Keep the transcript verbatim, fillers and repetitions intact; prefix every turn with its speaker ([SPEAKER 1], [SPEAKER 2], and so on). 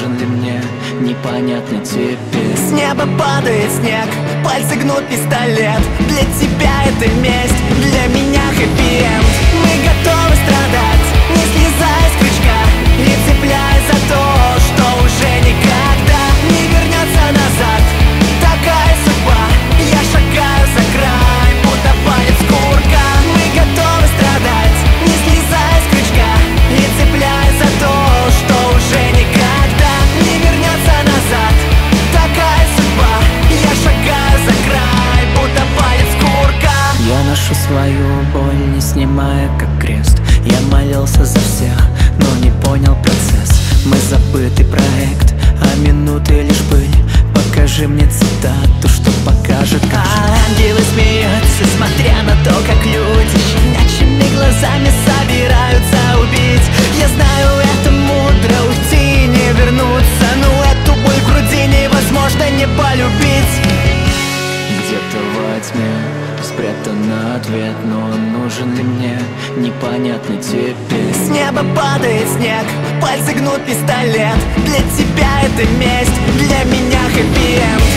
[SPEAKER 1] нужен ли мне, непонятно теперь.
[SPEAKER 2] С неба падает снег, пальцы гнут пистолет. Для тебя это месть, для меня хэппи-энд. Мы готовы страдать, не слезая с крючка и цепляясь за то, что уже никогда не вернется назад. Такая судьба, я шагаю за край, будто палец курка. Мы готовы страдать, не слезая с крючка и цепляясь за то, что уже никогда не вернется назад. Такая судьба, я шагаю за край, будто палец курка.
[SPEAKER 1] Я ношу свою боль, не снимая как крест. Я молился за всех, но не понял процесс. Мы забытый проект, а минуты лишь пыль. Покажи мне цитату, что покажет, как
[SPEAKER 2] а ангелы смеются, смотря на то, как люди щенячьими глазами собираются убить. Я знаю, это мудро, уйти и не вернуться, но эту боль в груди невозможно не полюбить.
[SPEAKER 1] где-то во тьме спрятан ответ, но нужен ли мне, непонятно теперь.
[SPEAKER 2] С неба падает снег, пальцы гнут пистолет. Для тебя это месть, для меня хэппи-энд.